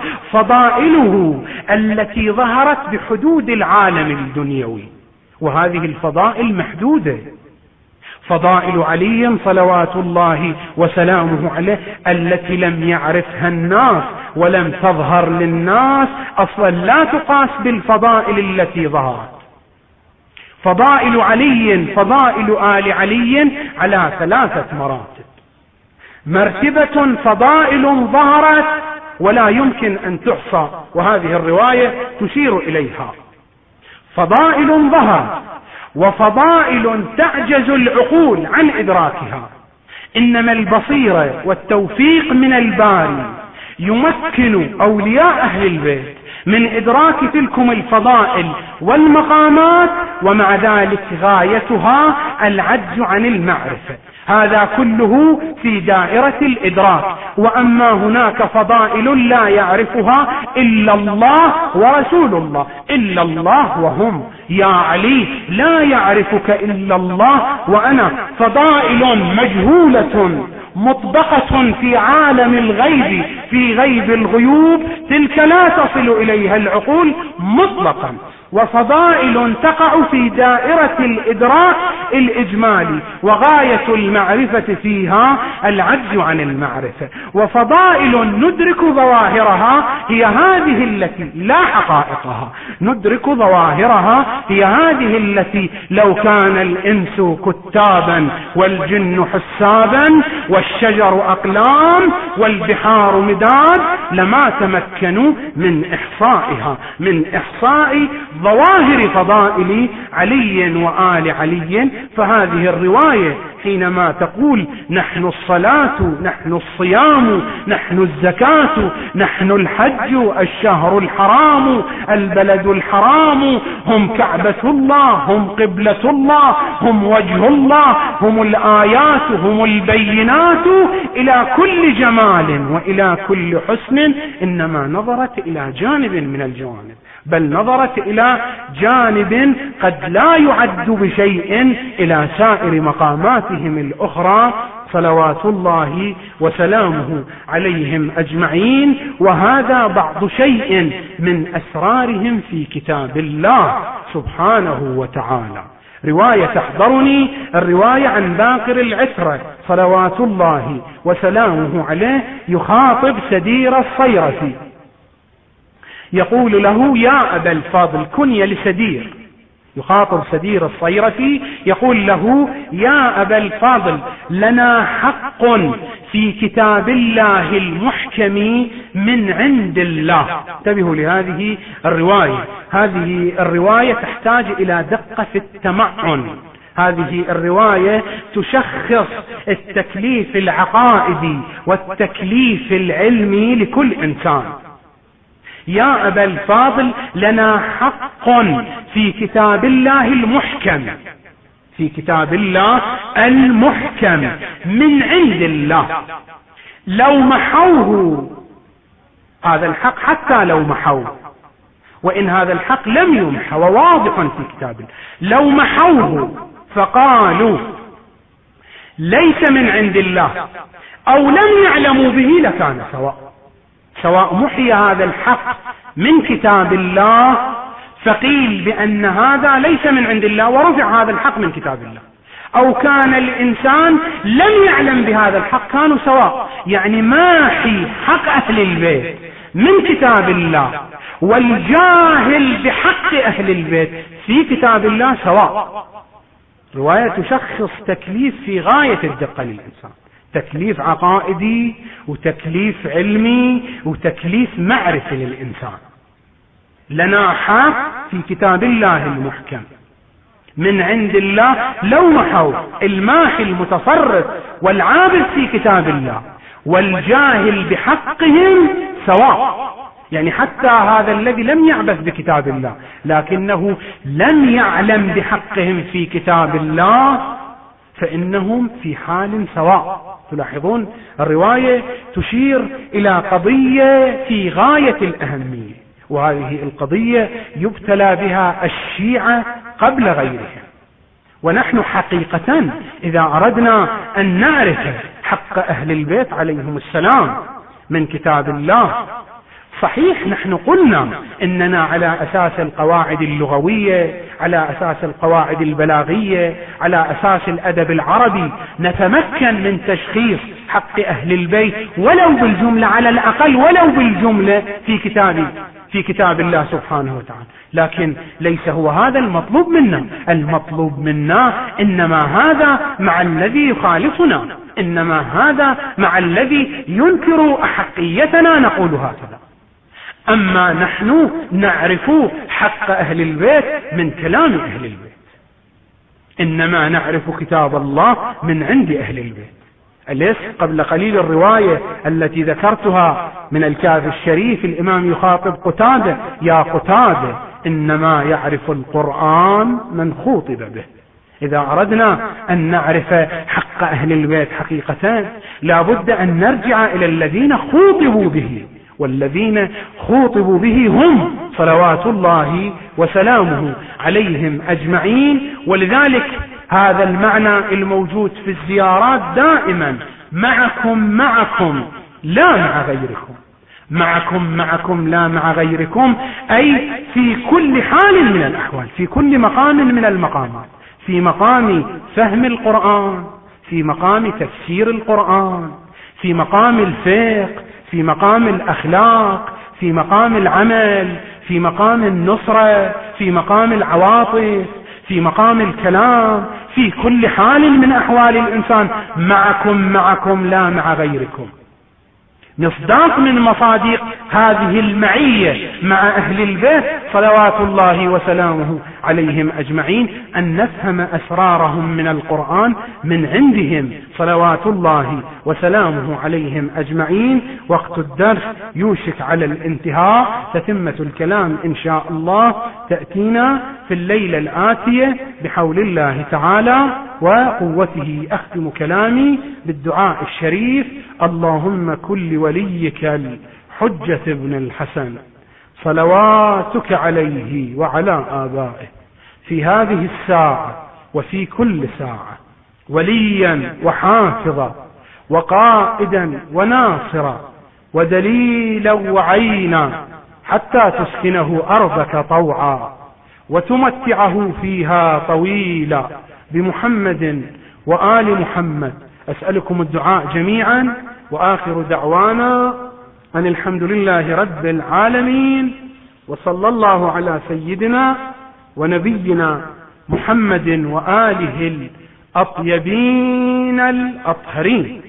S1: فضائله التي ظهرت بحدود العالم الدنيوي، وهذه الفضائل محدودة. فضائل علي صلوات الله وسلامه عليه التي لم يعرفها الناس ولم تظهر للناس أصلا لا تقاس بالفضائل التي ظهرت. فضائل علي، فضائل آل علي على ثلاثة مراتب. مرتبة فضائل ظهرت ولا يمكن أن تحصى، وهذه الرواية تشير إليها. فضائل ظهر، وفضائل تعجز العقول عن إدراكها. إنما البصيرة والتوفيق من الباري يمكن أولياء أهل البيت من إدراك تلكم الفضائل والمقامات، ومع ذلك غايتها العجز عن المعرفة. هذا كله في دائرة الإدراك. وأما هناك فضائل لا يعرفها إلا الله ورسول الله، إلا الله وهم. يا علي لا يعرفك إلا الله وأنا. فضائل مجهولة مطبقة في عالم الغيب، في غيب الغيوب، تلك لا تصل إليها العقول مطلقا. وفضائل تقع في دائرة الإدراك الإجمالي، وغاية المعرفة فيها العجز عن المعرفة. وفضائل ندرك ظواهرها هي هذه التي لا حقائقها، ندرك ظواهرها هي هذه التي لو كان الإنس كتابا والجن حسابا والشجر أقلام والبحار مداد لما تمكنوا من إحصائها، من إحصاء ظواهر فضائل علي وآل علي. فهذه الرواية حينما تقول نحن الصلاة، نحن الصيام، نحن الزكاة، نحن الحج، الشهر الحرام، البلد الحرام، هم كعبة الله، هم قبلة الله، هم وجه الله، هم الآيات، هم البينات، إلى كل جمال وإلى كل حسن إنما نظرت إلى جانب من الجوانب، بل نظرت إلى جانب قد لا يعد بشيء إلى سائر مقاماتهم الأخرى صلوات الله وسلامه عليهم أجمعين. وهذا بعض شيء من أسرارهم في كتاب الله سبحانه وتعالى. رواية تحضرني الرواية عن باقر العترة صلوات الله وسلامه عليه، يخاطب سدير الصيرفي يقول له يا أبا الفضل، كنية لسدير، يخاطب سدير الصيرفي يقول له يا أبا الفضل لنا حق في كتاب الله المحكم من عند الله. انتبهوا لهذه الرواية، هذه الرواية تحتاج إلى دقة في التمعن. هذه الرواية تشخص التكليف العقائدي والتكليف العلمي لكل إنسان. يا أبا الفاضل لنا حق في كتاب الله المحكم، في كتاب الله المحكم من عند الله، لو محوه هذا الحق، حتى لو محوه، وإن هذا الحق لم يمح وواضح في كتاب الله، لو محوه فقالوا ليس من عند الله أو لم يعلموا به لكان سواء، سواء محي هذا الحق من كتاب الله فقيل بأن هذا ليس من عند الله ورفع هذا الحق من كتاب الله، أو كان الإنسان لم يعلم بهذا الحق، كانوا سواء. يعني ماحي حق أهل البيت من كتاب الله والجاهل بحق أهل البيت في كتاب الله سواء. رواية تشخص تكليف في غاية الدقة للإنسان، تكليف عقائدي وتكليف علمي وتكليف معرفي للإنسان. لنا حق في كتاب الله المحكم من عند الله، لو محوا الماحي المتصرف والعابد في كتاب الله والجاهل بحقهم سواء. يعني حتى هذا الذي لم يعبث بكتاب الله لكنه لم يعلم بحقهم في كتاب الله فإنهم في حال سواء. تلاحظون الرواية تشير إلى قضية في غاية الأهمية، وهذه القضية يبتلى بها الشيعة قبل غيرهم. ونحن حقيقة إذا أردنا أن نعرف حق أهل البيت عليهم السلام من كتاب الله، صحيح نحن قلنا إننا على أساس القواعد اللغوية، على أساس القواعد البلاغية، على أساس الأدب العربي نتمكن من تشخيص حق أهل البيت ولو بالجملة، على الأقل ولو بالجملة في كتاب في كتاب الله سبحانه وتعالى. لكن ليس هو هذا المطلوب منا، المطلوب منا إنما هذا مع الذي يخالفنا، إنما هذا مع الذي ينكر أحقيتنا نقول هكذا. أما نحن نعرف حق أهل البيت من كلام أهل البيت، إنما نعرف كتاب الله من عند أهل البيت. أليس قبل قليل الرواية التي ذكرتها من الكافي الشريف الإمام يخاطب قتادة، يا قتادة إنما يعرف القرآن من خوطب به. إذا أردنا أن نعرف حق أهل البيت حقيقة لا بد أن نرجع إلى الذين خوطبوا به، والذين خوطبوا به هم صلوات الله وسلامه عليهم أجمعين. ولذلك هذا المعنى الموجود في الزيارات دائما، معكم معكم لا مع غيركم، معكم معكم لا مع غيركم، أي في كل حال من الأحوال، في كل مقام من المقامات، في مقام فهم القرآن، في مقام تفسير القرآن، في مقام الفقه، في مقام الأخلاق، في مقام العمل، في مقام النصرة، في مقام العواطف، في مقام الكلام، في كل حال من أحوال الإنسان. معكم معكم لا مع غيركم. مصداق من مصادق هذه المعية مع أهل البيت صلوات الله وسلامه عليهم أجمعين أن نفهم أسرارهم من القرآن من عندهم صلوات الله وسلامه عليهم أجمعين. وقت الدرس يوشك على الانتهاء، تتمة الكلام إن شاء الله تأتينا في الليلة الآتية بحول الله تعالى وقوته. أختم كلامي بالدعاء الشريف: اللهم كن وليك الحجة ابن الحسن صلواتك عليه وعلى آبائه في هذه الساعة وفي كل ساعة وليا وحافظا وقائدا وناصرا ودليلا وعينا، حتى تسكنه أرضك طوعا وتمتعه فيها طويلا، بمحمد وآل محمد. أسألكم الدعاء جميعا، وآخر دعوانا أن الحمد لله رب العالمين، وصلى الله على سيدنا ونبينا محمد وآله الأطيبين الأطهرين.